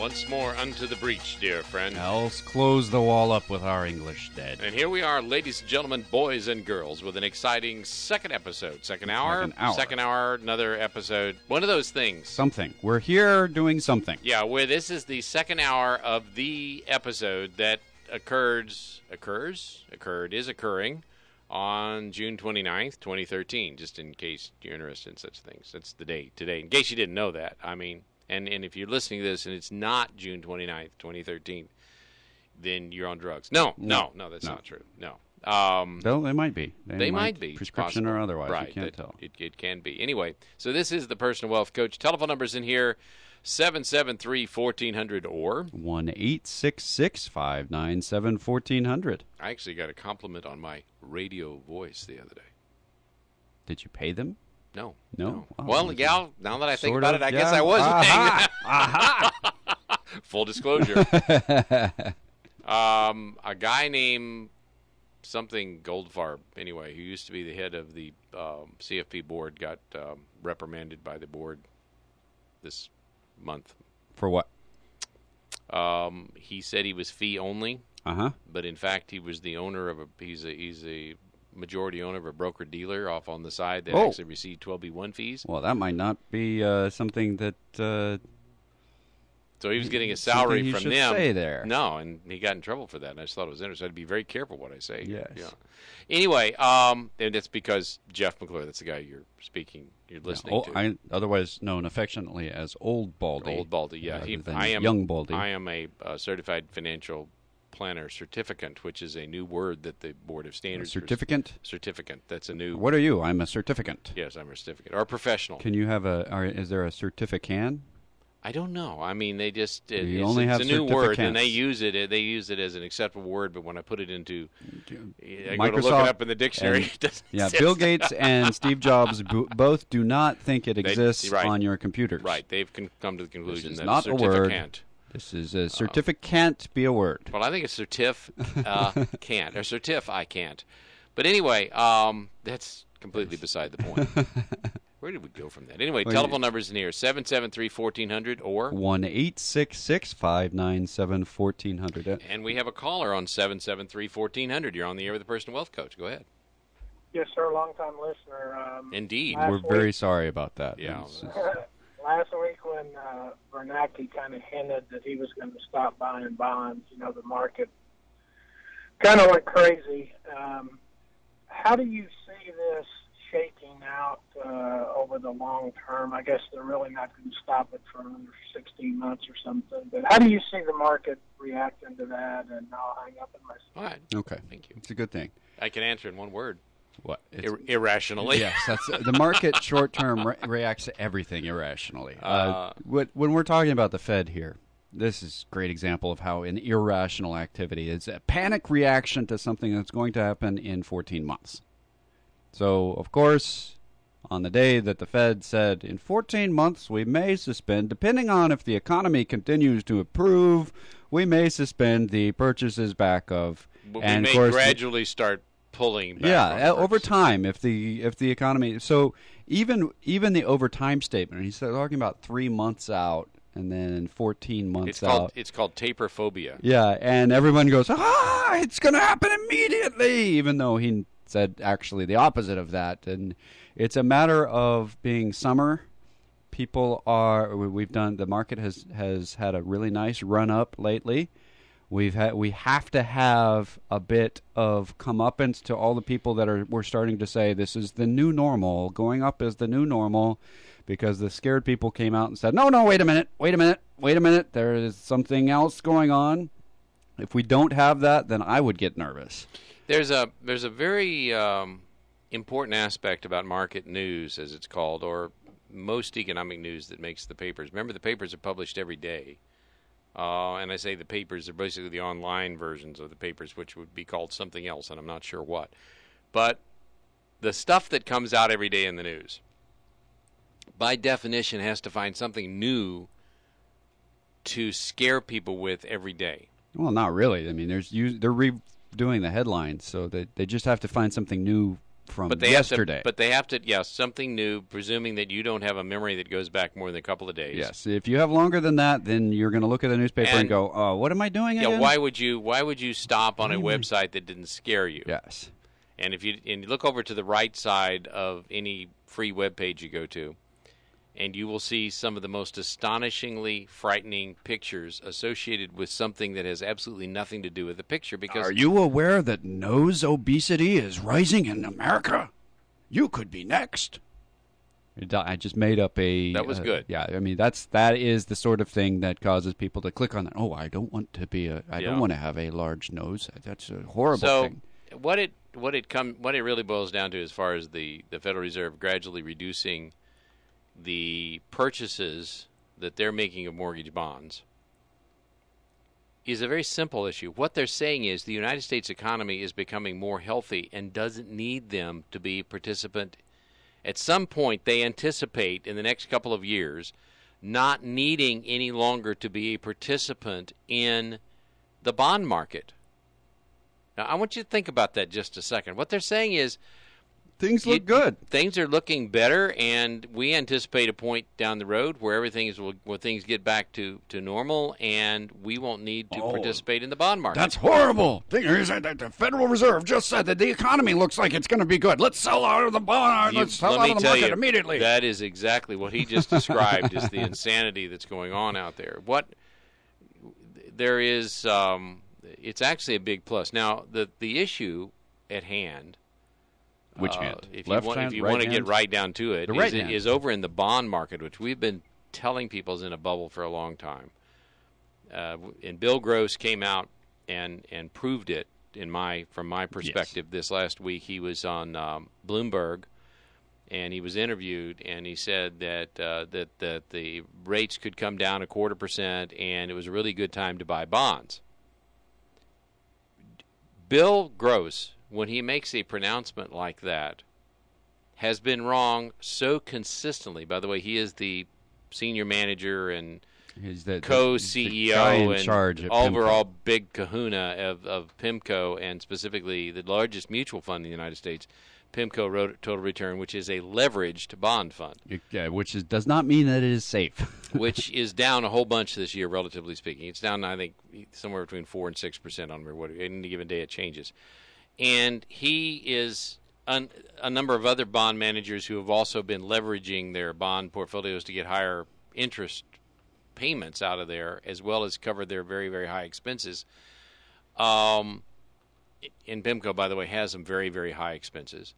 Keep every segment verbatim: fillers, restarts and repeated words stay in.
Once more unto the breach, dear friend. Else close the wall up with our English dead. And here we are, ladies and gentlemen, boys and girls, with an exciting second episode. Second hour, Second hour. second hour, another episode. One of those things. Something. We're here doing something. Yeah, where this is the second hour of the episode that occurs, occurs, occurred, is occurring on June twenty-ninth, twenty thirteen, just in case you're interested in such things. That's the date today, in case you didn't know that. I mean, and, and if you're listening to this and it's not June twenty-ninth, twenty thirteen, then you're on drugs. No, no, no, that's No. not true. No. Um, Though they might be. They, they might be. Prescription possible. or otherwise. Right, You can't that- tell. It, it can be. Anyway, so this is the Personal Wealth Coach. Telephone numbers in here, seven seven three, fourteen hundred or... one eight six six, five nine seven, fourteen hundred. I actually got a compliment on my radio voice the other day. Did you pay them? No. No? Oh, well, okay. yeah, now that I think Sort about of, it, I guess yeah. I was Aha! paying. Full disclosure. um, a guy named something Goldfarb, anyway, who used to be the head of the um, C F P board, got um, reprimanded by the board this month. For what? Um, he said he was fee only, Uh-huh. but in fact he was the owner of a he's a he's a majority owner of a broker dealer off on the side that Oh. actually received twelve B one fees. Well, that might not be uh, something that... Uh, So he was getting a something salary you from should them. say there. No, and he got in trouble for that. And I just thought it was interesting. I'd be very careful what I say. Yes. Yeah. Anyway, um, and that's because Jeff McClure, that's the guy you're speaking, you're listening oh, to. I, otherwise known affectionately as Old Baldy. Old Baldy, yeah. rather He, than I am Young Baldy. I am a uh, certified financial planner certificate, which is a new word that the Board of A Standards certificate? certificate. That's a new. What are you? I'm a certificate. Yes, I'm a certificate or a professional. Can you have a... Are, is there a certifican? I don't know. I mean, they just it, You it's, only it's have a new word, and certificates. they use it. They use it as an acceptable word, but when I put it into, I go to look Microsoft it up in the dictionary. and- it doesn't Yeah, exist. Bill Gates and Steve Jobs bo- both do not think it They- exists right. on your computers. Right, they've con- come to the conclusion is that not a a word. certificate. This is a certificate can't be a word. Well, I think a certif uh, can't or certif I can't. But anyway, um, that's completely beside the point. Where did we go from that? Anyway, Well, telephone numbers in here: seven seven three fourteen hundred or. One eight six six five nine seven fourteen hundred. And we have a caller on seven seven three fourteen hundred. You're on the air with the Personal Wealth Coach. Go ahead. Yes, sir. Long-time listener. Um, Indeed. Last We're week- very sorry about that. Yeah. It's just- last week when uh, Bernanke kind of hinted that he was going to stop buying bonds, you know, the market kind of went crazy. Um, how do you see this shaking out uh, over the long term? I guess they're really not going to stop it for another sixteen months or something. But how do you see the market reacting to that? And I'll hang up in my All right. okay. Thank you. It's a good thing. I can answer in one word. What? It's, Ir- irrationally. yes, that's the market. Short term re- reacts to everything irrationally. Uh, Uh, what, when we're talking about the Fed here, this is a great example of how an irrational activity is a panic reaction to something that's going to happen in fourteen months. So, of course, on the day that the Fed said in fourteen months we may suspend, depending on if the economy continues to improve, we may suspend the purchases back of. But and we of may course, gradually start pulling back. yeah, on uh, over purchases. time, if the if the economy, so even even the over time statement, he's talking about three months out and then fourteen months It's called out. it's called taper phobia. Yeah, and everyone goes, ah, it's going to happen immediately, even though he said actually the opposite of that. And it's a matter of being summer. People are we- we've done the market has has had a really nice run up lately. We've had we have to have a bit of comeuppance to all the people that are we're starting to say this is the new normal. Going up is the new normal, because the scared people came out and said, no, no, wait a minute, wait a minute, wait a minute. There is something else going on. If we don't have that, then I would get nervous. There's a there's a very um, important aspect about market news, as it's called, or most economic news that makes the papers. Remember, the papers are published every day. Uh, and I say the papers are basically the online versions of the papers, which would be called something else, and I'm not sure what. But the stuff that comes out every day in the news, by definition, has to find something new to scare people with every day. Well, not really. I mean, there's they're redoing the headlines, so they they just have to find something new from but they yesterday. Have to, but they have to, yeah, something new, presuming that you don't have a memory that goes back more than a couple of days. Yes, if you have longer than that, then you're going to look at the newspaper and, And- go, "Oh, what am I doing Yeah, again?" why would you? Why would you stop on a Why would- website that didn't scare you? Yes. And if you and you look over to the right side of any free web page you go to, and you will see some of the most astonishingly frightening pictures associated with something that has absolutely nothing to do with the picture. Because Are you aware that nose obesity is rising in America? You could be next. I just made up a. That was uh, good. Yeah, I mean that's that is the sort of thing that causes people to click on that. Oh, I don't want to be a. I Yeah. don't want to have a large nose. That's a horrible so thing. what it what it come what it really boils down to, as far as the the Federal Reserve gradually reducing the purchases that they're making of mortgage bonds, is a very simple issue. What they're saying is the United States economy is becoming more healthy and doesn't need them to be a participant. At some point, they anticipate in the next couple of years not needing any longer to be a participant in the bond market. Now, I want you to think about that just a second. What they're saying is, Things look you- good. Things are looking better, and we anticipate a point down the road where everything is where things get back to, to normal, and we won't need to Oh, participate in the bond market. That's horrible. Thing is that the Federal Reserve just said that the economy looks like it's going to be good. Let's sell out of the bond. You- Let's sell let out me of the tell market you, immediately. That is exactly what he just described is the insanity that's going on out there. What there is, um, it's actually a big plus. Now, the the issue at hand. Which Uh, hand? If you Left want, hand, if you right want to get hand? right down to it, The is, right hand. is over in the bond market, which we've been telling people is in a bubble for a long time. Uh, and Bill Gross came out and and proved it in my from my perspective this last week. He was on um, Bloomberg, and he was interviewed, and he said that uh, that that the rates could come down a quarter percent, and it was a really good time to buy bonds. Bill Gross, when he makes a pronouncement like that, has been wrong so consistently. By the way, he is the senior manager and He's the co-C E O the guy in and charge of overall PIMCO. big kahuna of, of PIMCO, and specifically the largest mutual fund in the United States, PIMCO Ro- Total Return, which is a leveraged bond fund, Yeah, which is, does not mean that it is safe. which is down a whole bunch this year, relatively speaking. It's down, I think, somewhere between four and six percent on what any given day it changes. And he is un, a number of other bond managers who have also been leveraging their bond portfolios to get higher interest payments out of there, as well as cover their very, very high expenses. Um, and PIMCO, by the way, has some very, very high expenses.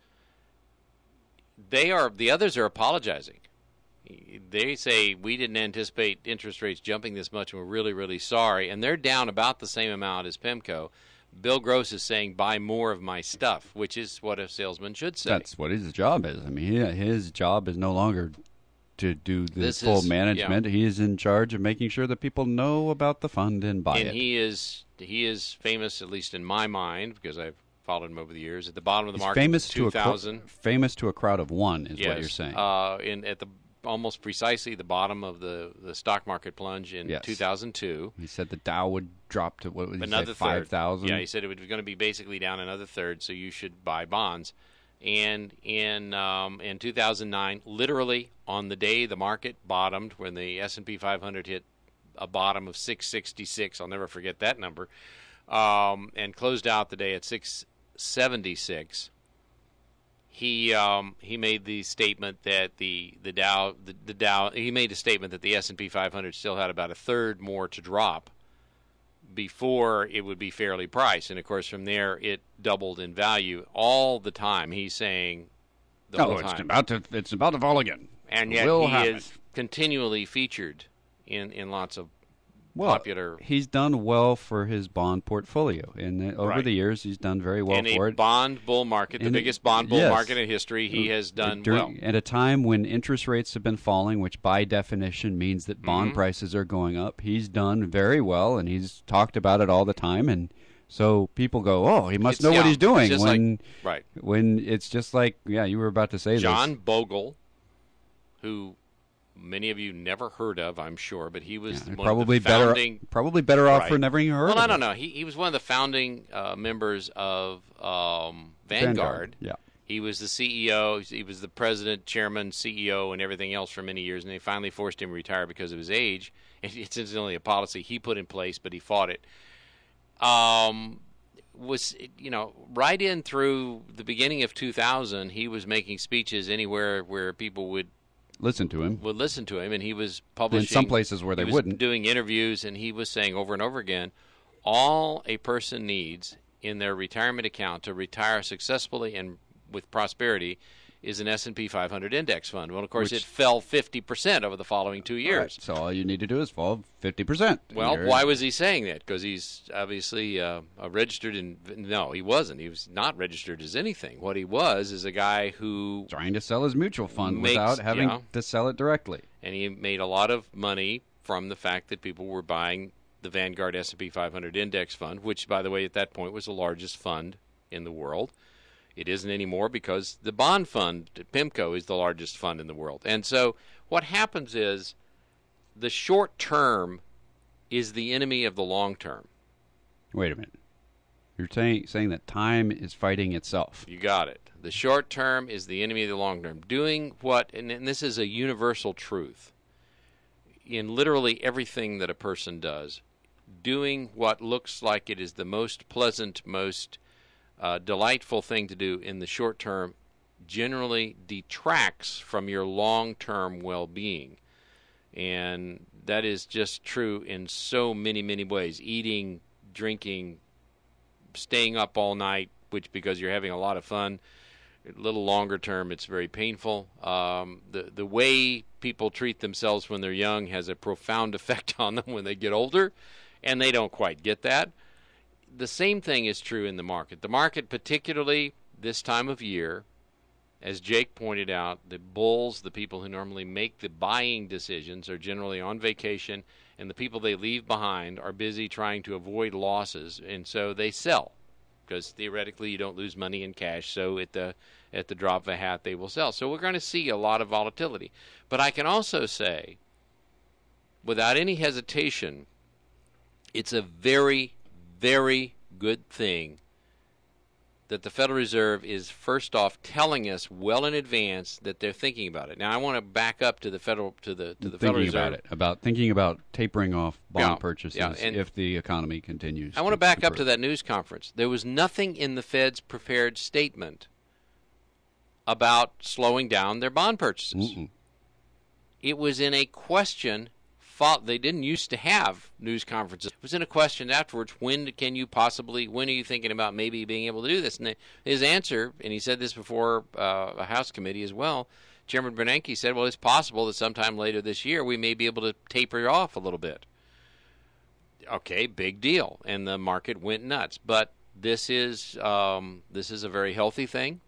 They are the others are apologizing. They say we didn't anticipate interest rates jumping this much, and we're really, really sorry. And they're down about the same amount as PIMCO. Bill Gross is saying, buy more of my stuff, which is what a salesman should say. That's what his job is. I mean, he, his job is no longer to do the This full is- management. He is in charge of making sure that people know about the fund and buy and it. he is he is famous, at least in my mind, because I've followed him over the years, at the bottom of the He's market famous in to a two cro- thousand. famous to a crowd of one is yes, what you're saying. Uh, in at the almost precisely the bottom of the, the stock market plunge in Yes. two thousand two. He said the Dow would drop to what would he say, Another five third. thousand. Yeah, he said it was going to be basically down another third, so you should buy bonds. And in um, in two thousand nine, literally on the day the market bottomed, when the S and P five hundred hit a bottom of six sixty-six, I'll never forget that number, um, and closed out the day at six seventy-six. He um, he made the statement that the the Dow the, the Dow he made a statement that the S and P five hundred still had about a third more to drop before it would be fairly priced, and of course from there it doubled in value all the time. He's saying the oh, whole it's time, about to it's about to fall again. and yet Will he happen. is continually featured in in lots of Well, popular. he's done well for his bond portfolio, and uh, over Right. the years he's done very well in for a it. bond bull market, the In a- biggest bond bull yes. market in history, he has done During- well. At a time when interest rates have been falling, which by definition means that bond Mhm. prices are going up, he's done very well, and he's talked about it all the time. And so people go, "Oh, he must It's- know yeah, what he's doing." it's just When Right. when it's just like, yeah, you were about to say John this. Bogle, who many of you never heard of, I'm sure, but he was Yeah, one probably of the founding. better, probably better off Right. for never even heard. Well, of I it. don't know. He he was one of the founding uh, members of um, Vanguard. Yeah. He was the C E O. He was the president, chairman, C E O, and everything else for many years, and they finally forced him to retire because of his age. It's incidentally a policy he put in place, but he fought it. Um, was you know right in through the beginning of two thousand, he was making speeches anywhere where people would listen to him. Would listen to him, and he was publishing. In some places where they he was wouldn't. Doing interviews, and he was saying over and over again, all a person needs in their retirement account to retire successfully and with prosperity is an S and P five hundred index fund. Well, of course, Which, it fell fifty percent over the following two years. Right, so all you need to do is fall fifty percent. Well, You're, why was he saying that? Because he's obviously uh, a registered in. No, he wasn't. He was not registered as anything. What he was is a guy who trying to sell his mutual fund makes, without having yeah, to sell it directly. And he made a lot of money from the fact that people were buying the Vanguard S and P five hundred index fund, which, by the way, at that point was the largest fund in the world. It isn't anymore because the bond fund, PIMCO, is the largest fund in the world. And so what happens is the short term is the enemy of the long term. Wait a minute. You're saying saying that time is fighting itself. You got it. The short term is the enemy of the long term. Doing what, and, and this is a universal truth, in literally everything that a person does, doing what looks like it is the most pleasant, most Uh, delightful thing to do in the short term generally detracts from your long-term well-being. And that is just true in so many, many ways. Eating, drinking, staying up all night, which because you're having a lot of fun. A little longer term, it's very painful. Um, the, the way people treat themselves when they're young has a profound effect on them when they get older, and they don't quite get that. The same thing is true in the market. The market, particularly this time of year, as Jake pointed out, the bulls, the people who normally make the buying decisions, are generally on vacation, and the people they leave behind are busy trying to avoid losses, and so they sell, because theoretically you don't lose money in cash, so at the at the drop of a hat they will sell. So we're going to see a lot of volatility. But I can also say, without any hesitation, it's a very very good thing that the Federal Reserve is first off telling us well in advance that they're thinking about it. Now, I want to back up to the federal to the to the thinking Federal Reserve about it, about thinking about tapering off bond yeah, purchases yeah, and if the economy continues. I want to back up to that news conference. There was nothing in the Fed's prepared statement about slowing down their bond purchases. Mm-mm. It was in a question. They didn't used to have news conferences. It was in a question afterwards, when can you possibly, when are you thinking about maybe being able to do this? And his answer, and he said this before uh, a House committee as well, Chairman Bernanke said, well, it's possible that sometime later this year we may be able to taper off a little bit. Okay, big deal. And the market went nuts. But this is um, this is a very healthy thing.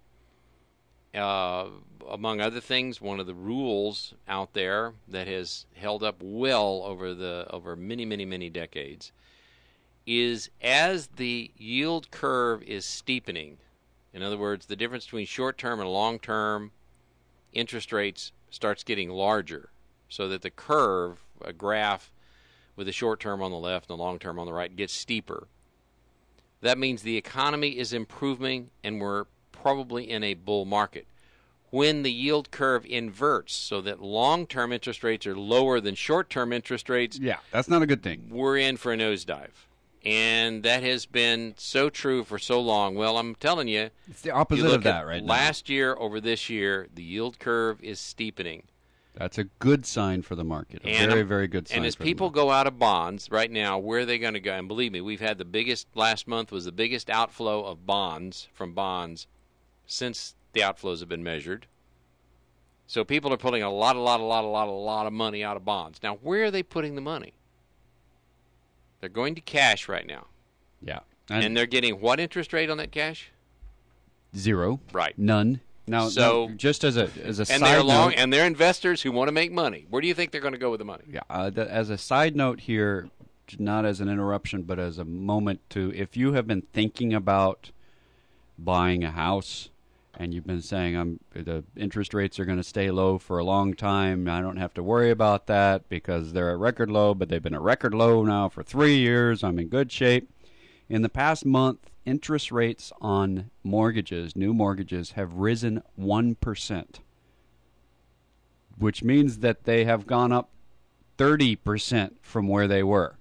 Uh, among other things, one of the rules out there that has held up well over the over many, many, many decades is as the yield curve is steepening, in other words, the difference between short-term and long-term interest rates starts getting larger, so that the curve, a graph with the short-term on the left and the long-term on the right, gets steeper. That means the economy is improving and we're probably in a bull market. When the yield curve inverts so that long-term interest rates are lower than short-term interest rates, yeah, that's not a good thing. We're in for a nosedive. And that has been so true for so long. Well, I'm telling you, it's the opposite you of that right now. Last year over this year, the yield curve is steepening. That's a good sign for the market. A and, very, very good sign. And as for people the go out of bonds right now, where are they going to go? And believe me, we've had the biggest, last month was the biggest outflow of bonds, from bonds, since the outflows have been measured. So people are pulling a lot, a lot, a lot, a lot, a lot of money out of bonds. Now, where are they putting the money? They're going to cash right now. Yeah. And, and they're getting what interest rate on that cash? Zero. Right. None. Now, so, now just as a as a and side they're long, note, and they're investors who want to make money. Where do you think they're going to go with the money? Yeah. Uh, the, as a side note here, not as an interruption, but as a moment to, if you have been thinking about buying a house and you've been saying, "I'm the interest rates are going to stay low for a long time. I don't have to worry about that because they're at record low, but they've been at record low now for three years. I'm in good shape." In the past month, interest rates on mortgages, new mortgages, have risen one percent, which means that they have gone up thirty percent from where they were.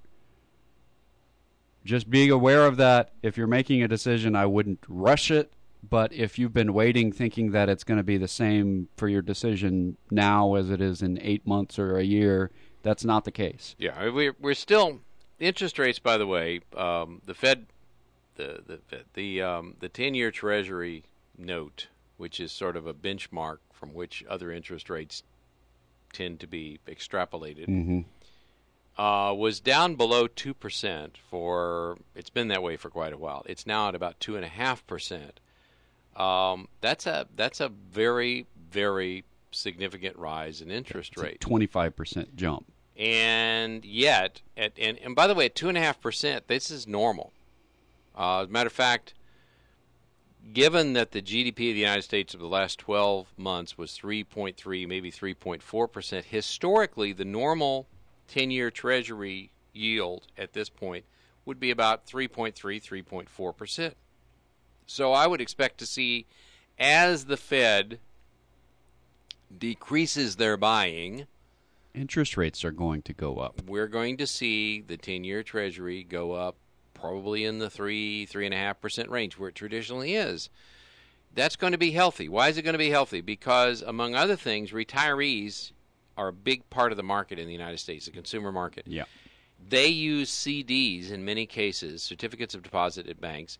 Just being aware of that. If you're making a decision, I wouldn't rush it. But if you've been waiting thinking that it's going to be the same for your decision now as it is in eight months or a year, that's not the case. Yeah, we're, we're still, interest rates, by the way, um, the Fed, the the the, um, the ten-year Treasury note, which is sort of a benchmark from which other interest rates tend to be extrapolated, Mm-hmm. Uh, was down below two percent for, it's been that way for quite a while. It's now at about two point five percent. Um, that's a that's a very, very significant rise in interest It's rate. a twenty-five percent jump. And yet, at, and, and by the way, at two point five percent, this is normal. Uh, as a matter of fact, given that the G D P of the United States over the last twelve months was three point three, maybe three point four percent, historically, the normal ten-year Treasury yield at this point would be about three point three, three point four percent. So I would expect to see, as the Fed decreases their buying, Interest rates are going to go up. we're going to see the ten-year Treasury go up probably in the three, three and a half percent range, where it traditionally is. That's going to be healthy. Why is it going to be healthy? Because, among other things, retirees are a big part of the market in the United States, the consumer market. Yeah. They use C Ds in many cases, certificates of deposit at banks,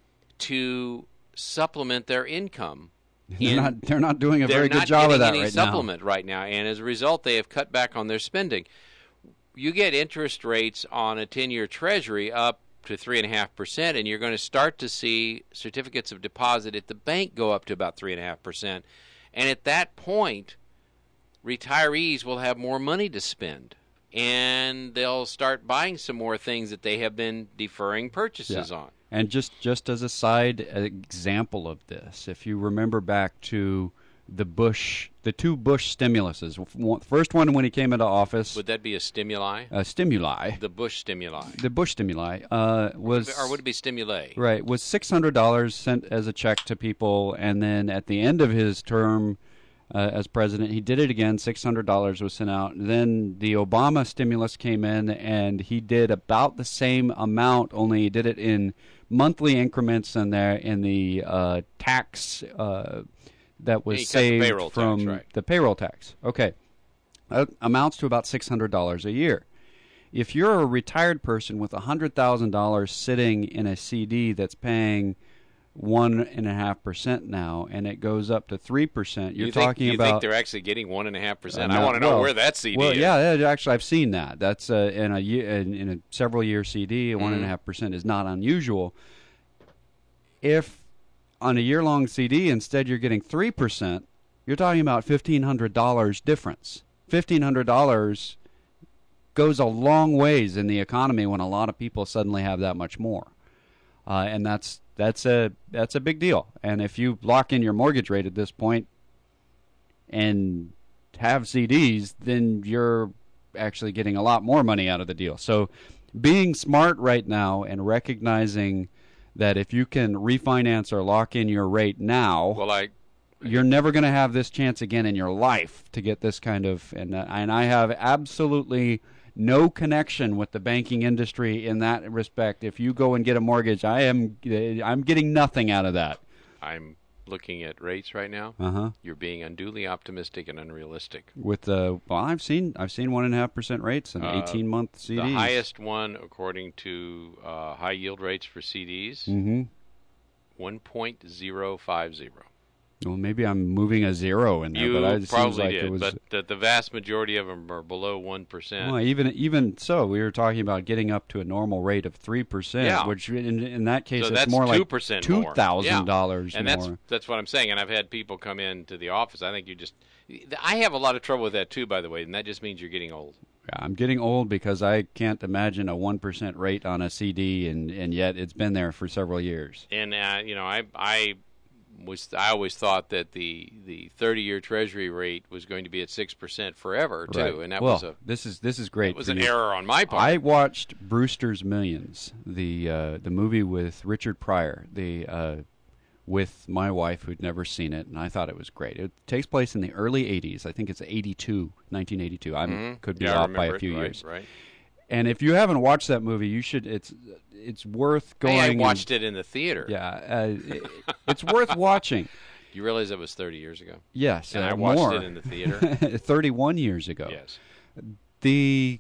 to supplement their income. They're in- not, they're not doing a They're very not good job of getting that any right supplement right now, and as a result, they have cut back on their spending. You get interest rates on a ten-year Treasury up to three and a half percent, and you're going to start to see certificates of deposit at the bank go up to about three and a half percent. And at that point, retirees will have more money to spend, and they'll start buying some more things that they have been deferring purchases Yeah. on. And just, just as a side example of this, if you remember back to the Bush, the two Bush stimuluses, one- first one when he came into office, Would that be a stimuli? uh, stimuli, The Bush stimuli. the Bush stimuli uh, was Or would it be stimuli? right was six hundred dollars sent as a check to people, and then at the end of his term uh, as president, he did it again. Six hundred dollars was sent out. Then the Obama stimulus came in, and he did about the same amount, only he did it in monthly increments, and there in the uh, tax uh, that was He cut the saved payroll tax, from right. the payroll tax. Okay, uh, amounts to about six hundred dollars a year. If you're a retired person with one hundred thousand dollars sitting in a C D that's paying one and a half percent now, and it goes up to three percent, you're you think, talking you about. think they're actually getting one and a half percent? Uh, I no, want to know well- where that C D well, is. yeah, yeah, actually, I've seen that. That's uh, in a year, in, in a several year C D, one and a Mhm. half percent is not unusual. If on a year long C D instead you're getting three percent, you're talking about fifteen hundred dollars difference. Fifteen hundred dollars goes a long ways in the economy when a lot of people suddenly have that much more, uh, and that's that's a that's a big deal. And if you lock in your mortgage rate at this point and have C Ds, then you're actually getting a lot more money out of the deal. So being smart right now and recognizing that if you can refinance or lock in your rate now, Well, I you're never going to have this chance again in your life to get this kind of, and uh, and I have absolutely no connection with the banking industry in that respect. If you go and get a mortgage, I am I'm getting nothing out of that. I'm looking at rates right now. Uh huh. You're being unduly optimistic and unrealistic. With the well, I've seen I've seen one and a half percent rates and Uh, eighteen month C Ds. The highest one, according to uh, high yield rates for C Ds, Mm-hmm. one point zero five zero. Well, maybe I'm moving a zero in there, You but I, it seems probably like did, it was. but the, the vast majority of them are below one percent. Well, even even so, we were talking about getting up to a normal rate of three percent, Yeah. which in, in that case So it's that's more like two percent two more. thousand dollars and more. that's that's what I'm saying. And I've had people come into the office. I think you just, I have a lot of trouble with that too, by the way, and that just means you're getting old. Yeah, I'm getting old because I can't imagine a one percent rate on a C D, and, and yet it's been there for several years. And uh, you know, I I was I always thought that the the thirty-year Treasury rate was going to be at six percent forever too, Right. and that well, was a this is this is great. that was for an you. error on my part. I watched Brewster's Millions, the uh, the movie with Richard Pryor, the uh, with my wife who'd never seen it, and I thought it was great. It takes place in the early eighties. I think it's eighty-two, nineteen eighty-two. I Mhm. could be Yeah, I off by a remember it. few Right, years. Right. And if you haven't watched that movie, you should. It's it's worth going. Hey, I and- watched it in the theater. Yeah, uh, it, it's worth watching. You realize that was thirty years ago? Yes, And uh, I watched more. it in the theater. thirty-one years ago. Yes. The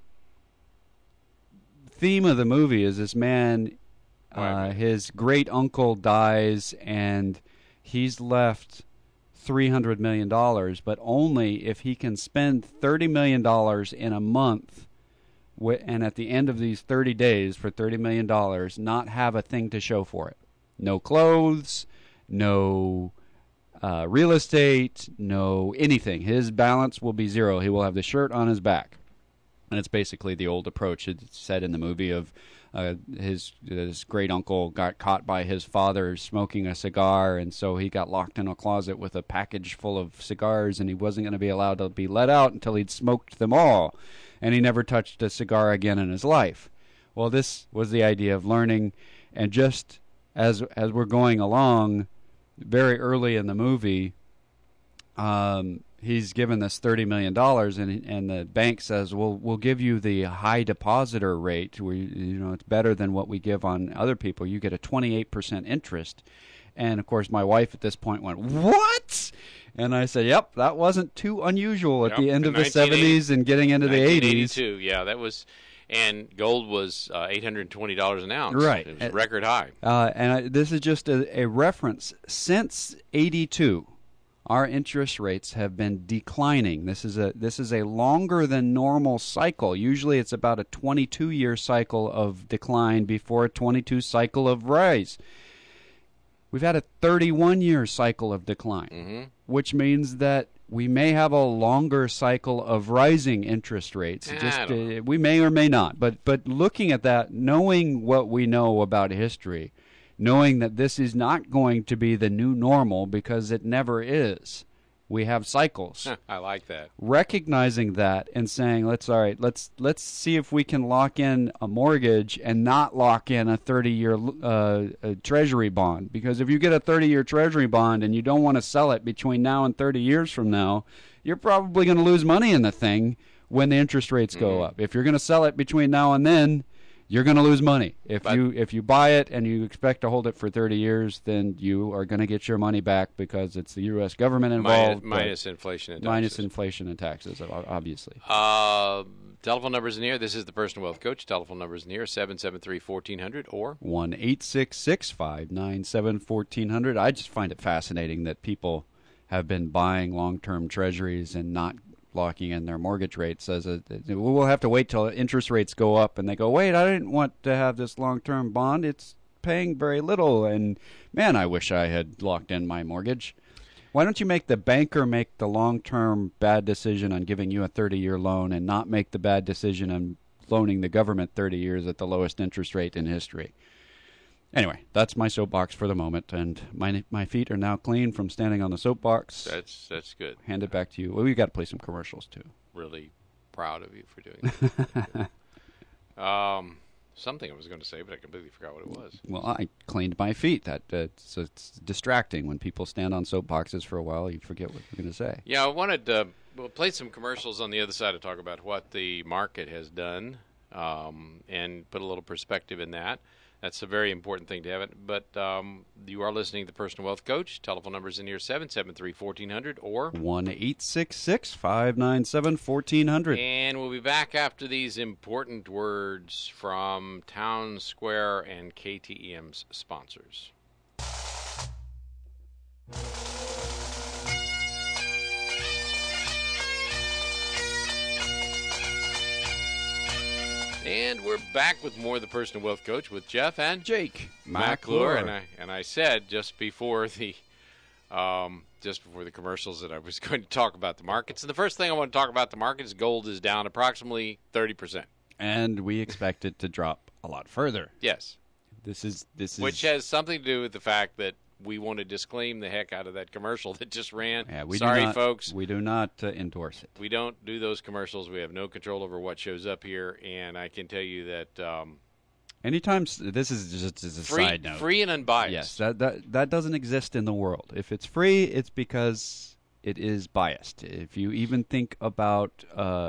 theme of the movie is this man, Oh, I uh, mean- his great uncle dies, and he's left three hundred million dollars, but only if he can spend thirty million dollars in a month, wh- and at the end of these thirty days for thirty million dollars, not have a thing to show for it. No clothes, no uh, real estate, no anything. His balance will be zero. He will have the shirt on his back. And it's basically the old approach it's said in the movie of uh, his his great uncle got caught by his father smoking a cigar, and so he got locked in a closet with a package full of cigars, and he wasn't going to be allowed to be let out until he'd smoked them all, and he never touched a cigar again in his life. Well, this was the idea of learning, and just as as we're going along, very early in the movie, um, he's given this thirty million dollars, and and the bank says, "Well, we'll give you the high depositor rate. We, you know, it's better than what we give on other people. You get a twenty-eight percent interest." And of course, my wife at this point went, "What?" And I said, "Yep, that wasn't too unusual at Yep, the end in of the nineteen eighty seventies and getting into the eighties." nineteen eighty-two, yeah, that was, and gold was uh, eight hundred twenty dollars an ounce. Right. It was record high. Uh, and I, this is just a, a reference. Since eighty-two, our interest rates have been declining. This is a this is a longer than normal cycle. Usually, it's about a twenty-two year cycle of decline before a twenty-two cycle of rise. We've had a thirty-one year cycle of decline, Mm-hmm. which means that we may have a longer cycle of rising interest rates. I Just don't know. uh, we may or may not. But but looking at that, knowing what we know about history, knowing that this is not going to be the new normal because it never is. We have cycles. I like that. Recognizing that and saying, let's all right, let's let's see if we can lock in a mortgage and not lock in a thirty-year uh, a treasury bond. Because if you get a thirty-year treasury bond and you don't want to sell it between now and thirty years from now, you're probably going to lose money in the thing when the interest rates go Mhm. up. If you're going to sell it between now and then, you're going to lose money. If But- you if you buy it and you expect to hold it for thirty years, then you are going to get your money back because it's the U S government Minus, involved. but- minus inflation and minus taxes. inflation and taxes, o- obviously. Uh, telephone numbers in here. This is the Personal Wealth Coach. Telephone numbers in here, seven seven three, one four zero zero or one eight six six, five nine seven, one four zero zero. I just find it fascinating that people have been buying long-term treasuries and not locking in their mortgage rates. As a, we'll have to wait till interest rates go up, and they go, wait, I didn't want to have this long-term bond. It's paying very little, and man, I wish I had locked in my mortgage. Why don't you make the banker make the long-term bad decision on giving you a thirty-year loan and not make the bad decision on loaning the government thirty years at the lowest interest rate in history? Anyway, that's my soapbox for the moment, and my my feet are now clean from standing on the soapbox. that's that's good. Hand it back to you. Well, we've got to play some commercials, too. Really proud of you for doing that. um, something I was going to say, but I completely forgot what it was. Well, I cleaned my feet. That uh, it's, it's distracting. When people stand on soapboxes for a while, you forget what you're going to say. Yeah, I wanted to we'll play some commercials on the other side to talk about what the market has done um, and put a little perspective in that. That's a very important thing to have it. But um, you are listening to the Personal Wealth Coach. Telephone numbers in here, seven seven three, one four zero zero or one eight six six, five nine seven, one four zero zero. And we'll be back after these important words from Town Square and K T E M's sponsors. And we're back with more of the Personal Wealth Coach with Jeff and Jake McClure. And I and I said just before the um, just before the commercials that I was going to talk about the markets. And the first thing I want to talk about the market is gold is down approximately thirty percent. And we expect it to drop a lot further. Yes. This is this is Which has something to do with the fact that we want to disclaim the heck out of that commercial that just ran. Yeah, we Sorry, do not, folks. We do not uh, endorse it. We don't do those commercials. We have no control over what shows up here, and I can tell you that um, Anytime, s- this is just as a free, side note. free and unbiased. Yes, that, that that doesn't exist in the world. If it's free, it's because it is biased. If you even think about uh,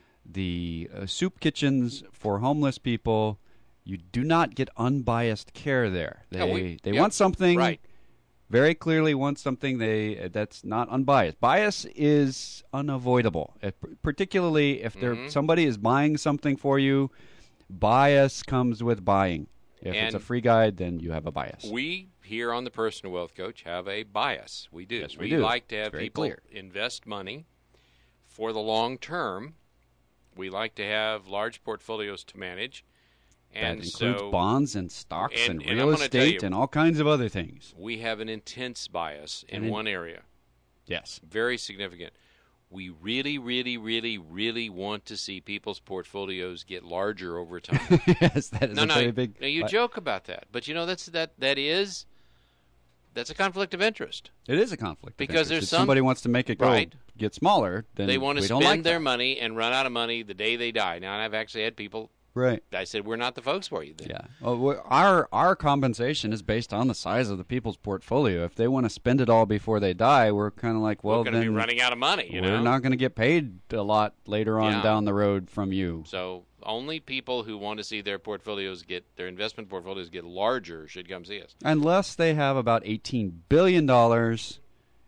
the uh, soup kitchens for homeless people, you do not get unbiased care there. They No, we- they yep, want something right. very clearly want something they that's not unbiased. Bias is unavoidable, if, particularly if there Mhm. somebody is buying something for you. Bias comes with buying. If it's a And free guide, then you have a bias. We here on the Personal Wealth Coach have a bias. We do. Yes, we do. like to have It's very people clear. invest money for the long term. We like to have large portfolios to manage. And that includes so bonds and stocks and- and, and I'm real gonna tell estate you- and all kinds of other things. we have an intense bias in And in- one area. Yes. Very significant. We really, really, really, really want to see people's portfolios get larger over time. Yes, that is no, a no, very big. now you but joke about that, but you know that's that that is that's a conflict of interest. It is a conflict of Because interest. there's If some- somebody wants to make it go Right. get smaller, then They want to we spend don't like their that. money and run out of money the day they die. Now, I've actually had people. Right. I said, "We're not the folks for you." Then. Yeah. Well, we- our our compensation is based on the size of the people's portfolio. If they want to spend it all before they die, we're kind of like, well, we're going to then be running out of money. You we're know, not going to get paid a lot later on Yeah. down the road from you. so only people who want to see their portfolios get their investment portfolios get larger should come see us. Unless they have about eighteen billion dollars,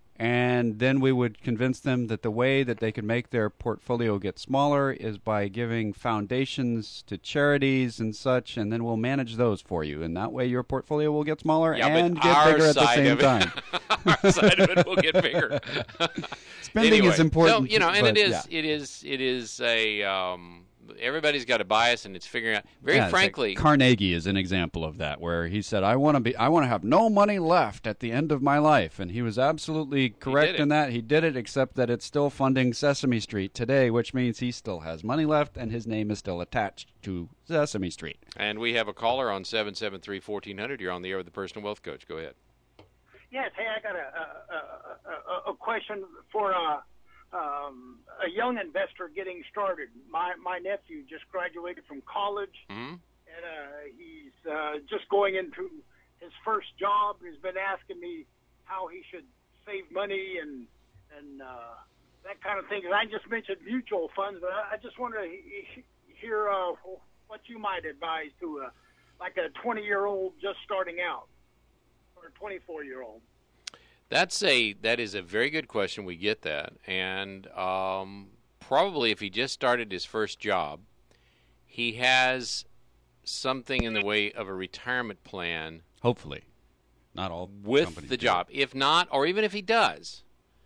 and then we would convince them that the way that they can make their portfolio get smaller is by giving foundations to charities and such, and then we'll manage those for you. And that way your portfolio will get smaller Yeah, and but get our bigger at the side same of it- time. Our side of it will get bigger. Spending Anyway, is important. So, you know, and but, it is, yeah. it is, it is a. Um, everybody's got a bias, and it's figuring out. Very Yeah, it's like frankly, Carnegie is an example of that, where he said, "I want to be, I want to have no money left at the end of my life," and he was absolutely correct it. in that. He did it, except that it's still funding Sesame Street today, which means he still has money left, and his name is still attached to Sesame Street. and we have a caller on seven seven three, one four zero zero. You're on the air with the Personal Wealth Coach. Go ahead. Yes, hey, I got a a, a, a, a question for a, um, a young investor getting started. My my nephew just graduated from college, Hmm? and uh, he's uh, just going into his first job. He's been asking me how he should save money and and uh, that kind of thing. And I just mentioned mutual funds, but I, I just want to he, he, hear uh, what you might advise to a like a twenty-year-old just starting out or a twenty-four-year-old. That's a that is a very good question. We get that, and um, probably if he just started his first job, he has something in the way of a retirement plan Hopefully, not all with companies the do. job. If not, or even if he does,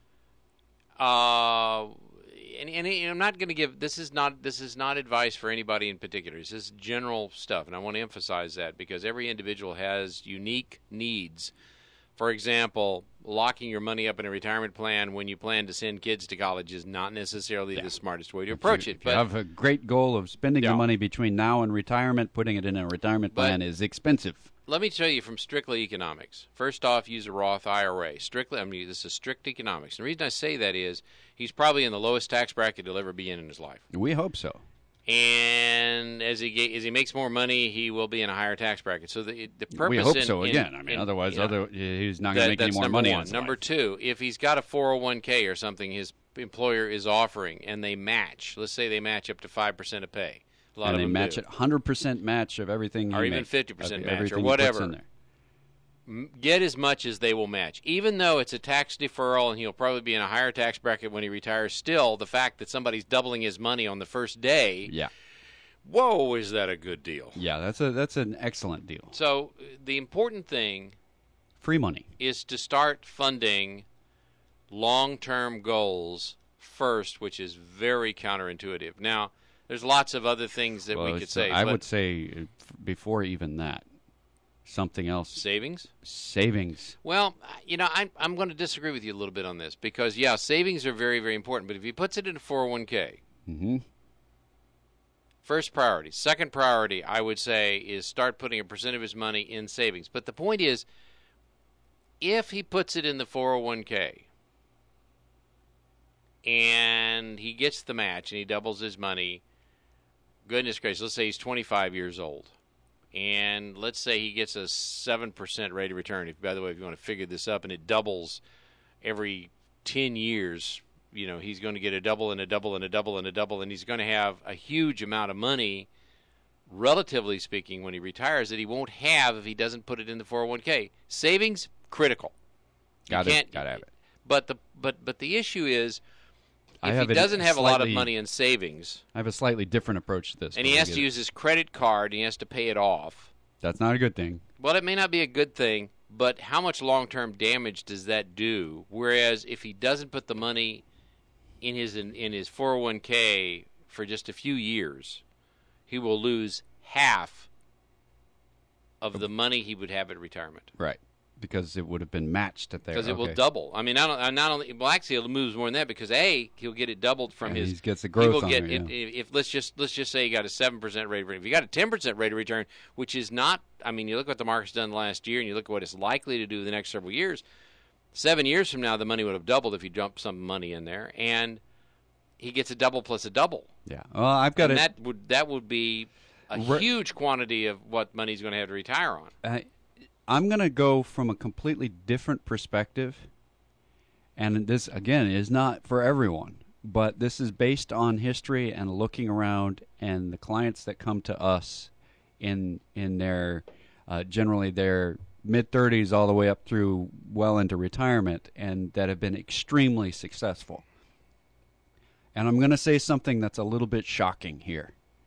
uh, and, and I'm not going to give this is not this is not advice for anybody in particular. This is general stuff, and I want to emphasize that because every individual has unique needs. For example, locking your money up in a retirement plan when you plan to send kids to college is not necessarily the smartest way to approach If you, it. if you But have a great goal of spending Yeah. the money between now and retirement, putting it in a retirement But- plan is expensive. let me tell you from strictly economics. First off, use a Roth I R A. Strictly, I mean, this is strict economics. And the reason I say that is he's probably in the lowest tax bracket he'll ever be in in his life. We hope so. And as he ga- as he makes more money, he will be in a higher tax bracket. So the the purpose. We hope in- so in- again. I mean, in- otherwise, yeah. other he's not going That- to make any that's more number money. one. in his Number life. two, if he's got a four oh one k or something his employer is offering, and they match, let's say they match up to five percent of pay. A lot and of they them match do. it one hundred percent match of everything, Or you even make, fifty percent of match or everything he puts whatever. in there. M- Get as much as they will match. Even though it's a tax deferral and he'll probably be in a higher tax bracket when he retires, still, the fact that somebody's doubling his money on the first day, Yeah, whoa, is that a good deal? yeah, that's a that's an excellent deal. So uh, the important thing Free money. is to start funding long-term goals first, which is very counterintuitive. Now, there's lots of other things that Well, we could it's- say. I but would say uh, f- before even that, something else. savings. Savings. Well, you know, I'm I'm going to disagree with you a little bit on this because yeah, savings are very very important. But if he puts it in a four oh one k, Mm-hmm. first priority. Second priority, I would say, is start putting a percent of his money in savings. But the point is, if he puts it in the four oh one k and he gets the match and he doubles his money, goodness gracious, let's say he's twenty-five years old. And let's say he gets a seven percent rate of return. If, by the way, if you want to figure this up, and it doubles every ten years, you know, he's going to get a double and a double and a double and a double, and he's going to have a huge amount of money, relatively speaking, when he retires that he won't have if he doesn't put it in the four oh one k. Savings, critical. Got it. Got to have it. But the, but, but the issue is, I if have he a doesn't have a lot of slightly- money in savings, I have a slightly different approach to this. and when he we has get to it. use his credit card and he has to pay it off, That's not a good thing. well, it may not be a good thing, but how much long-term damage does that do? Whereas if he doesn't put the money in his in, in his four oh one k for just a few years, he will lose half of the money he would have at retirement. Right. Because it would have been matched at there. Because it will Okay. double. I mean, not, uh, not only well, actually, it'll move more than that because a he'll get it doubled from And his. he gets the he growth will on get it, if, yeah. if let's just let's just say he got a seven percent rate of return. If you got a ten percent rate of return, which is not, I mean, you look what the market's done last year, and you look at what it's likely to do the next several years. Seven years from now, the money would have doubled if you dumped some money in there, and he gets a double plus a double. Yeah. Well, I've got and it. that would that would be a Re- huge quantity of what money he's going to have to retire on. I, I'm going to go from a completely different perspective. And this, again, is not for everyone. But this is based on history and looking around and the clients that come to us in in their, uh, generally their mid-thirties all the way up through well into retirement and that have been extremely successful. And I'm going to say something that's a little bit shocking here.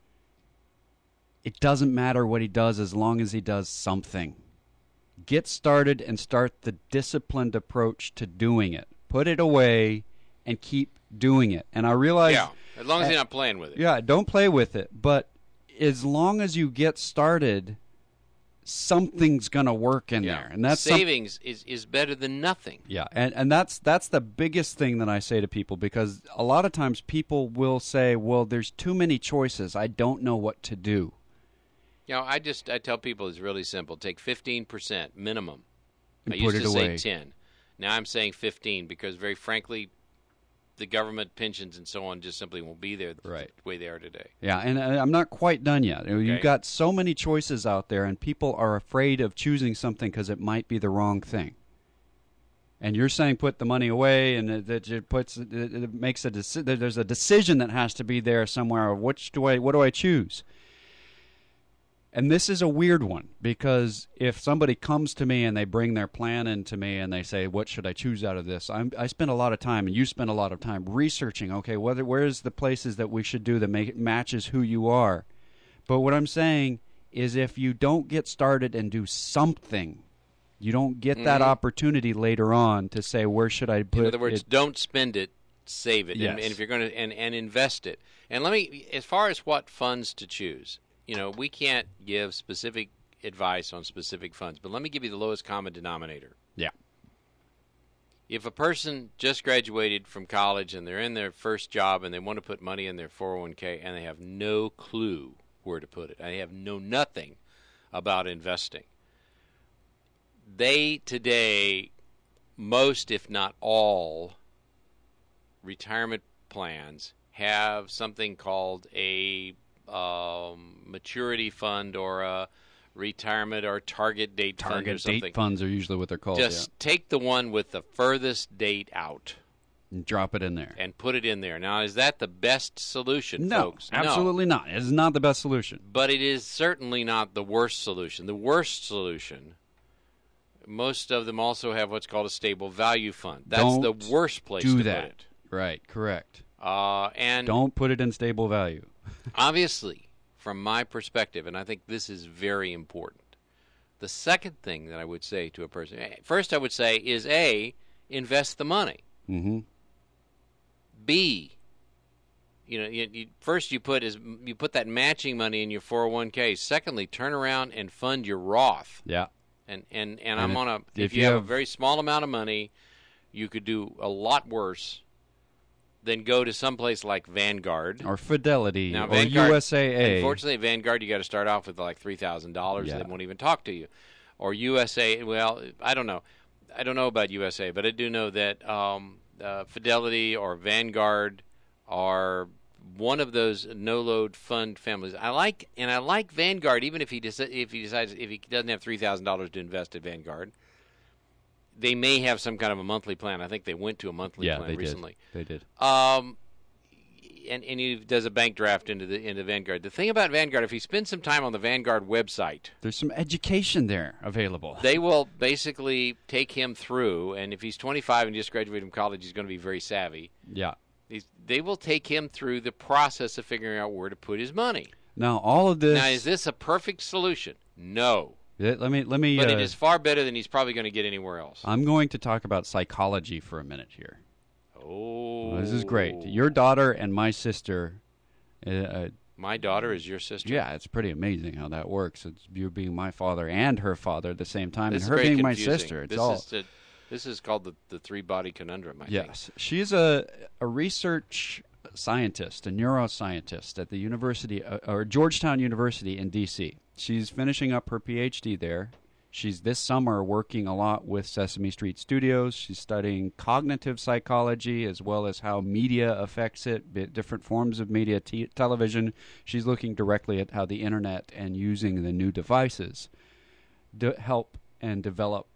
It doesn't matter what he does as long as he does something. Get started and start the disciplined approach to doing it. Put it away and keep doing it. And I realize... Yeah, as long as you're not playing with it. Yeah, don't play with it. But as long as you get started, something's going to work in Yeah. there. And that's some- savings is, is better than nothing. Yeah, and, and that's that's the biggest thing that I say to people because a lot of times people will say, well, there's too many choices. I don't know what to do. You know, I just I tell people it's really simple. Take fifteen percent minimum. And I put used it to away. say ten. Now I'm saying fifteen because, very frankly, the government pensions and so on just simply won't be there Right. the way they are today. Yeah, and uh, I'm not quite done yet. Okay. You've got so many choices out there, and people are afraid of choosing something because it might be the wrong thing. And you're saying put the money away, and it, it, it puts it, it makes a deci- there's a decision that has to be there somewhere. Of which do I what do I choose? And this is a weird one because if somebody comes to me and they bring their plan into me and they say, "What should I choose out of this?" I'm, I spend a lot of time, and you spend a lot of time researching. Okay, whether where's the places that we should do that make it matches who you are. But what I'm saying is, if you don't get started and do something, you don't get that Mhm. opportunity later on to say, "Where should I put?" In other words, it? don't spend it, save it, Yes. and, and if you're going to and, and invest it. And let me, as far as what funds to choose, you know, we can't give specific advice on specific funds, but let me give you the lowest common denominator. Yeah. If a person just graduated from college and they're in their first job and they want to put money in their four oh one k and they have no clue where to put it, and they have know nothing about investing, they today, most if not all, retirement plans have something called a um, maturity fund or a retirement or target date fund or Target something. date funds are usually what they're called. Just take the one with the furthest date out yeah. And drop it in there. and put it in there. Now, is that the best solution, No, folks? absolutely not. It is not the best solution. But it is certainly not the worst solution. The worst solution, most of them also have what's called a stable value fund. That's Don't the worst place do to that. put it. Right, correct. Uh, and Don't put it in stable value. obviously, from my perspective, and I think this is very important, the second thing that I would say to a person, first I would say is A, invest the money. Mm-hmm. B, you know, you, you, first you put is you put that matching money in your four oh one k. Secondly, turn around and fund your Roth. Yeah. And and, and, And I'm if- on a if, if you, you have, have- a very small amount of money, you could do a lot worse than go to someplace like Vanguard. Or Fidelity Now, or Vanguard- U S A A. Unfortunately, at Vanguard, you got to start off with like three thousand dollars. Yeah. They won't even talk to you. Or U S A, well, I don't know. I don't know about U S A, but I do know that um, uh, Fidelity or Vanguard are one of those no-load fund families. I like, and I like Vanguard, even if he deci- if he decides if he doesn't have three thousand dollars to invest at Vanguard. They may have some kind of a monthly plan. I think they went to a monthly Yeah, plan they recently. did. They did. Um, and and he does a bank draft into the into Vanguard. The thing about Vanguard, if he spends some time on the Vanguard website, There's some education there available. they will basically take him through. And if he's twenty-five and just graduated from college, he's going to be very savvy. Yeah. He's, they will take him through the process of figuring out where to put his money. Now, all of this. Now, is this a perfect solution? No. Let me. Let me. But uh, it is far better than he's probably going to get anywhere else. I'm going to talk about psychology for a minute here. Oh. Well, this is great. Your daughter and my sister. Uh, My daughter is your sister? yeah, it's pretty amazing how that works. It's you being my father and her father at the same time, This and is her very being confusing. my sister. It's this all. Is the, this is called the, the three-body conundrum, I think. Yes, she's a a research scientist, a neuroscientist at the University uh, or Georgetown University in D C. She's finishing up her P H D there. She's this summer working a lot with Sesame Street Studios. She's studying cognitive psychology as well as how media affects it, b- different forms of media, t- television. She's looking directly at how the internet and using the new devices to help and develop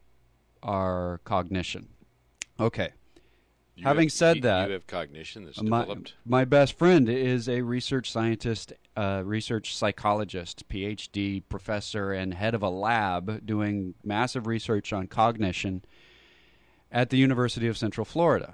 our cognition. Okay. You Having have, said you, that, you have cognition that's my, developed. my best friend is a research scientist, uh, research psychologist, P H D professor, and head of a lab doing massive research on cognition at the University of Central Florida.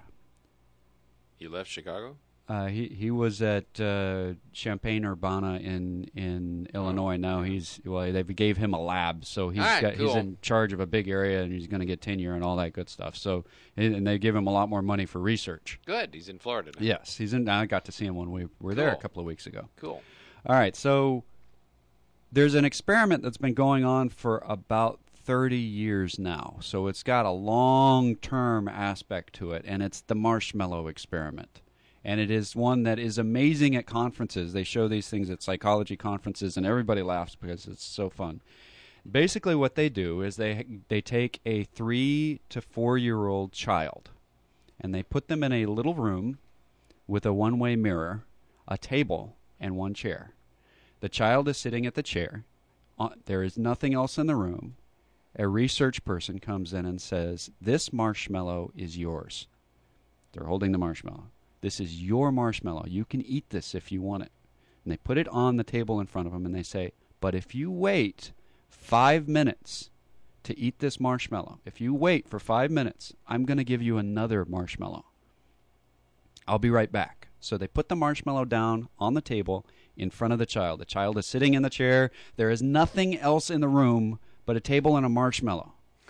You left Chicago? Uh, he he was at uh, Champaign-Urbana in in Illinois. Now he's well, they gave him a lab, so he's All right, got, cool. he's in charge of a big area, and he's going to get tenure and all that good stuff. So and they give him a lot more money for research. Good. He's in Florida now. Yes, he's in. I got to see him when we were there a Cool. couple of weeks ago. Cool. All right, so there's an experiment that's been going on for about thirty years now. So it's got a long-term aspect to it, and it's the marshmallow experiment. And it is one that is amazing at conferences. They show these things at psychology conferences, and everybody laughs because it's so fun. Basically what they do is they they take a three to four-year-old child, and they put them in a little room with a one-way mirror, a table, and one chair. The child is sitting at the chair. Uh, there is nothing else in the room. A research person comes in and says, "This marshmallow is yours." They're holding the marshmallow. "This is your marshmallow. You can eat this if you want it." And they put it on the table in front of them, and they say, "But if you wait five minutes to eat this marshmallow, if you wait for five minutes, I'm going to give you another marshmallow. I'll be right back." So they put the marshmallow down on the table in front of the child. The child is sitting in the chair. There is nothing else in the room but a table and a marshmallow.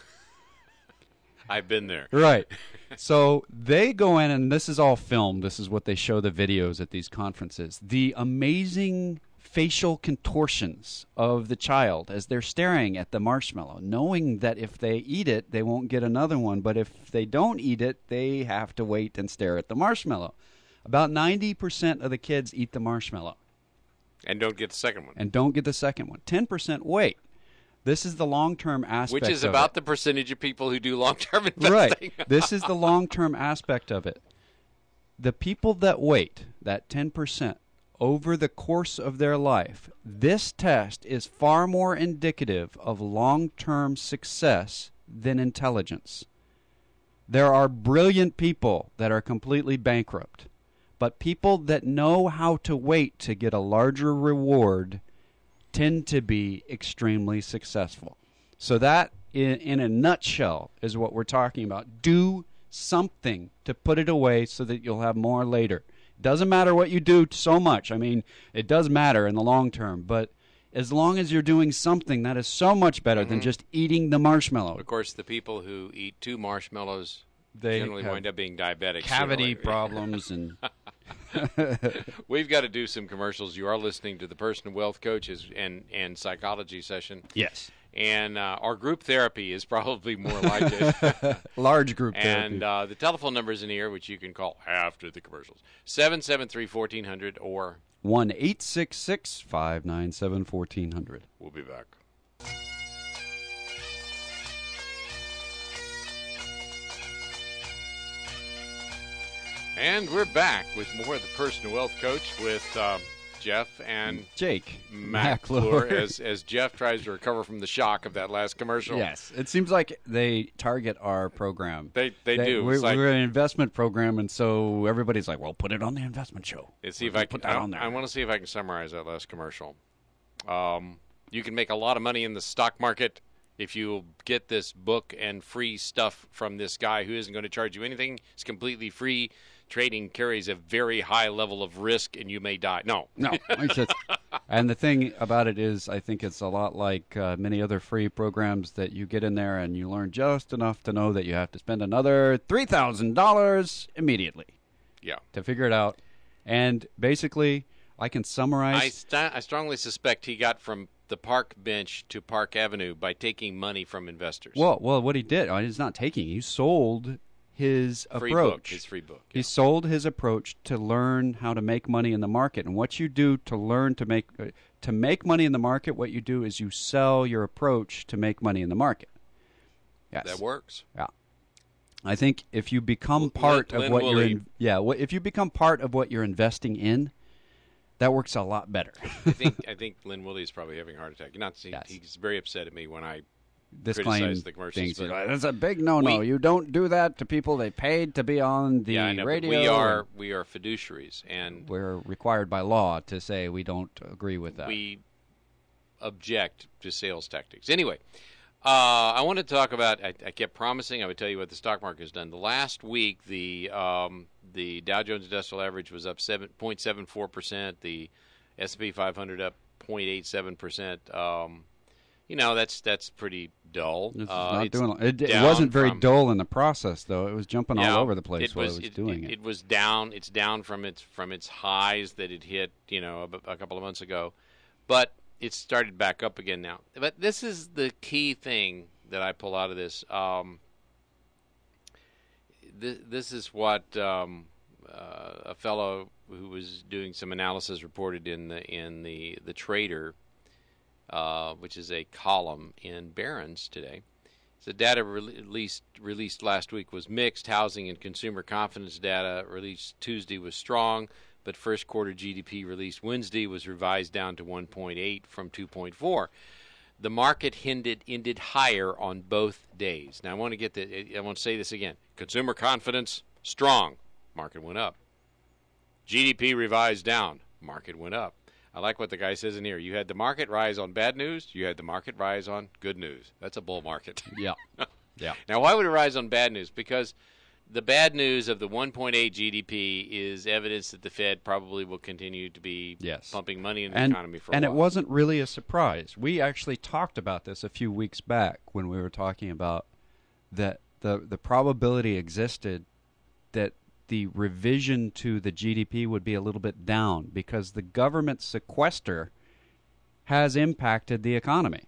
I've been there. Right. So they go in, and this is all filmed. This is what they show the videos at these conferences. The amazing facial contortions of the child as they're staring at the marshmallow, knowing that if they eat it, they won't get another one. But if they don't eat it, they have to wait and stare at the marshmallow. About ninety percent of the kids eat the marshmallow And don't get the second one. and don't get the second one. ten percent wait. This is the long-term aspect Which is of about it. the percentage of people who do long-term investing. Right. This is the long-term aspect of it. The people that wait, that ten percent, over the course of their life, this test is far more indicative of long-term success than intelligence. There are brilliant people that are completely bankrupt, but people that know how to wait to get a larger reward tend to be extremely successful. So that, in, in a nutshell, is what we're talking about. Do something to put it away so that you'll have more later. Doesn't matter what you do so much. I mean, it does matter in the long term, but as long as you're doing something, that is so much better Mm-hmm. than just eating the marshmallow. Of course, the people who eat two marshmallows They generally have wind up being diabetic. Cavity sooner or later. problems and We've got to do some commercials. You are listening to the Personal Wealth Coaches and, and Psychology session. yes, And uh, our group therapy is probably more like it. large group And therapy. uh, the telephone number is in here, which you can call after the commercials. seven seven three, one four zero zero or one eight six six, five nine seven, one four zero zero. we'll be back. And we're back with more of the Personal Wealth Coach with um, Jeff and Jake McClure as, as Jeff tries to recover from the shock of that last commercial. Yes, it seems like they target our program. They they, they do. We're, like, we're an investment program, and so everybody's like, "Well, put it on the investment show." Let's see if We'll I can. put that I, on there. I want to see if I can summarize that last commercial. Um, you can make a lot of money in the stock market if you get this book and free stuff from this guy who isn't going to charge you anything. It's completely free. Trading carries a very high level of risk, and you may die. No. No. It's just- and the thing about it is, I think it's a lot like uh, many other free programs that you get in there and you learn just enough to know that you have to spend another three thousand dollars immediately Yeah. to figure it out. And basically, I can summarize. I, st- I strongly suspect he got from the park bench to Park Avenue by taking money from investors. well, well, what he did, uh, he's not taking. He sold his free approach. book, his free book. He yeah. sold his approach to learn how to make money in the market. And what you do to learn to make uh, to make money in the market, what you do is you sell your approach to make money in the market. Yes. That works. Yeah. I think if you become Lin- part Lin of what you're Willey- in, yeah, wh- if you become part of what you're investing in, that works a lot better. I think I think Lynn Willie is probably having a heart attack. Not he, Yes. he's very upset at me when I This criticize claim the commercials, things. but That's a big no-no. we- You don't do that to people they paid to be on the yeah, I know, but radio. we are and we are fiduciaries, and We're required by law to say we don't agree with that. we object to sales tactics. Anyway, uh, I want to talk about. I, I kept promising I would tell you what the stock market has done. The last week, the um, the Dow Jones Industrial Average was up seven point seven four percent. The S and P five hundred up zero point eight seven percent. Um, you know, that's that's pretty dull. It's Uh, not it's doing. It, it down wasn't very from- dull in the process, though. It was jumping Yeah, all over the place it while was, it was it, doing it, it. it was down. It's down from its from its highs that it hit, you know, a, a couple of months ago, but it's started back up again now. But this is the key thing that I pull out of this. Um, th- this is what um, uh, a fellow who was doing some analysis reported in the in the the Trader, uh, which is a column in Barron's today. The data released released last week was mixed. Housing and consumer confidence data released Tuesday was strong, but first quarter G D P released Wednesday was revised down to one point eight from two point four. The market ended ended higher on both days. Now I want to get the I want to say this again. Consumer confidence strong, market went up. G D P revised down, market went up. I like what the guy says in here. You had the market rise on bad news. You had the market rise on good news. That's a bull market. Yeah. Yeah. Now, why would it rise on bad news? Because the bad news of the one point eight G D P is evidence that the Fed probably will continue to be Yes. pumping money into and, the economy for a and while. it wasn't really a surprise. We actually talked about this a few weeks back when we were talking about that the the probability existed that the revision to the G D P would be a little bit down because the government sequester has impacted the economy.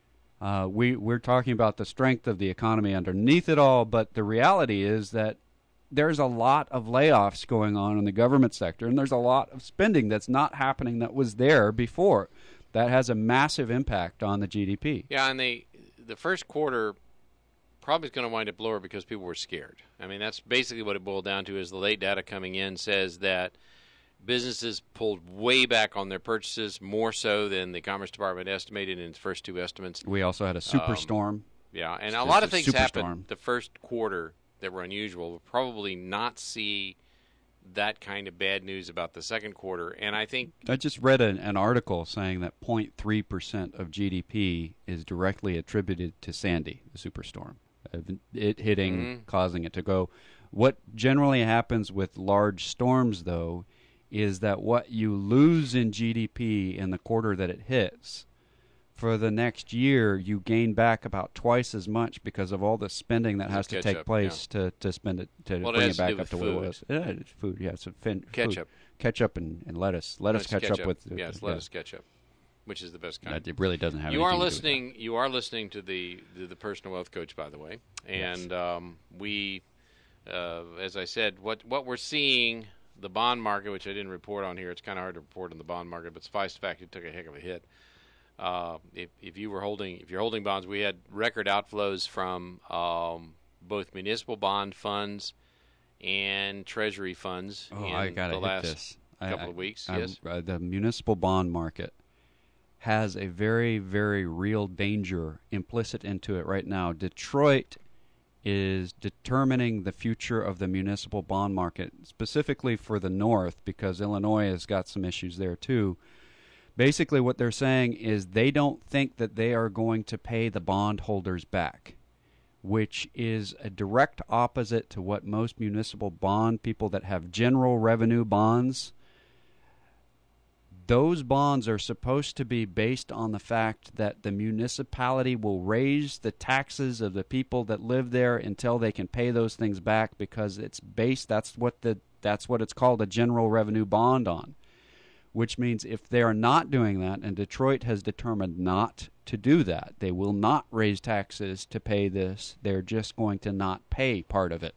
Uh, we, we're talking about the strength of the economy underneath it all, but the reality is that there's a lot of layoffs going on in the government sector, and there's a lot of spending that's not happening that was there before. That has a massive impact on the G D P. Yeah, and the the first quarter probably is going to wind up lower because people were scared. I mean, that's basically what it boiled down to. Is the late data coming in says that businesses pulled way back on their purchases, more so than the Commerce Department estimated in its first two estimates. We also had a superstorm. Yeah, and a It's lot a of things superstorm. happened the first quarter that were unusual. We'll probably not see that kind of bad news about the second quarter. And I think I just read an, an article saying that zero point three percent of G D P is directly attributed to Sandy, the superstorm. Uh, It hitting, Mhm. causing it to go. What generally happens with large storms, though, is that what you lose in G D P in the quarter that it hits, for the next year, you gain back about twice as much because of all the spending that It's has to catch take up, place to, to spend it to Well, it bring has it to back do up with to what it food. was. Yeah, it's food. Yeah, it's a fin- ketchup. food. Ketchup and, and lettuce. Lettuce, lettuce ketchup, with yes, yeah. lettuce ketchup, which is the best kind. That it really doesn't have. You are anything to do with listening. You are listening to the the, the Personal Wealth Coach, by the way, and um, we, uh, as I said, what what we're seeing, the bond market, which I didn't report on here. It's kind of hard to report on the bond market, but suffice the fact, it took a heck of a hit. Uh, if if you were holding, if you're holding bonds, we had record outflows from um, both municipal bond funds and Treasury funds Oh, in I gotta the hit last this. couple I, of weeks. I, yes, uh, the municipal bond market has a very, very real danger implicit into it right now. Detroit is determining the future of the municipal bond market, specifically for the North, because Illinois has got some issues there too. Basically, what they're saying is they don't think that they are going to pay the bondholders back, which is a direct opposite to what most municipal bond people that have general revenue bonds. Those bonds are supposed to be based on the fact that the municipality will raise the taxes of the people that live there until they can pay those things back, because it's based, that's what the that's what it's called, a general revenue bond on. Which means if they are not doing that, and Detroit has determined not to do that, they will not raise taxes to pay this. They're just going to not pay part of it.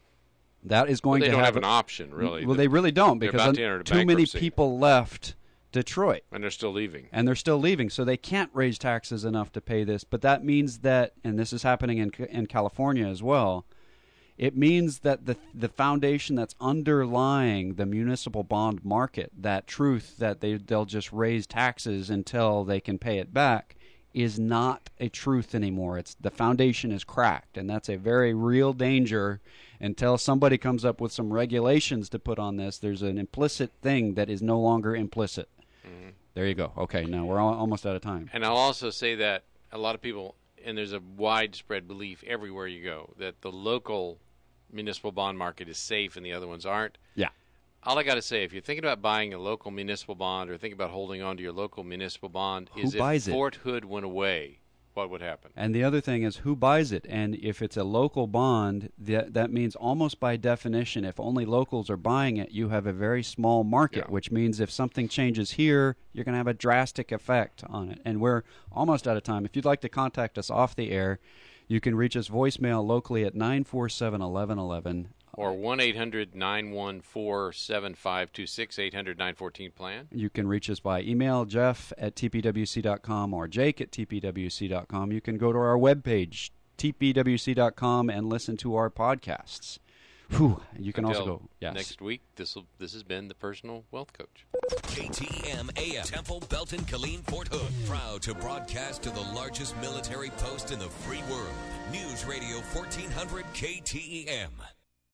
That is going well, they to don't have, have an option, really. Well, they really don't, They're because about to enter too many bankruptcy. people left Detroit. And they're still leaving. And they're still leaving, so they can't raise taxes enough to pay this. But that means that, and this is happening in in California as well, it means that the the foundation that's underlying the municipal bond market, that truth that they they'll just raise taxes until they can pay it back, is not a truth anymore. It's the foundation is cracked, and that's a very real danger. Until somebody comes up with some regulations to put on this, there's an implicit thing that is no longer implicit. Mm-hmm. There you go. Okay, now we're all, almost out of time. And I'll also say that a lot of people, and there's a widespread belief everywhere you go, that the local municipal bond market is safe and the other ones aren't. Yeah. All I got to say, if you're thinking about buying a local municipal bond or thinking about holding on to your local municipal bond, Who is buys if it? Fort Hood went away, what would happen? And the other thing is who buys it. And if it's a local bond, that that means almost by definition, if only locals are buying it, you have a very small market, Yeah. which means if something changes here, you're going to have a drastic effect on it. And we're almost out of time. If you'd like to contact us off the air, you can reach us voicemail locally at nine four seven, eleven eleven. Or one eight hundred, nine one four, seven five two six, eight hundred, nine fourteen plan. You can reach us by email, Jeff at T P W C dot com or Jake at T P W C dot com. You can go to our webpage, T P W C dot com, and listen to our podcasts. Whew. You can Until also go. Yes. next week, this will this has been the Personal Wealth Coach. K T M A M, Temple, Belton, Killeen, Fort Hood. Proud to broadcast to the largest military post in the free world. News Radio fourteen hundred K T E M.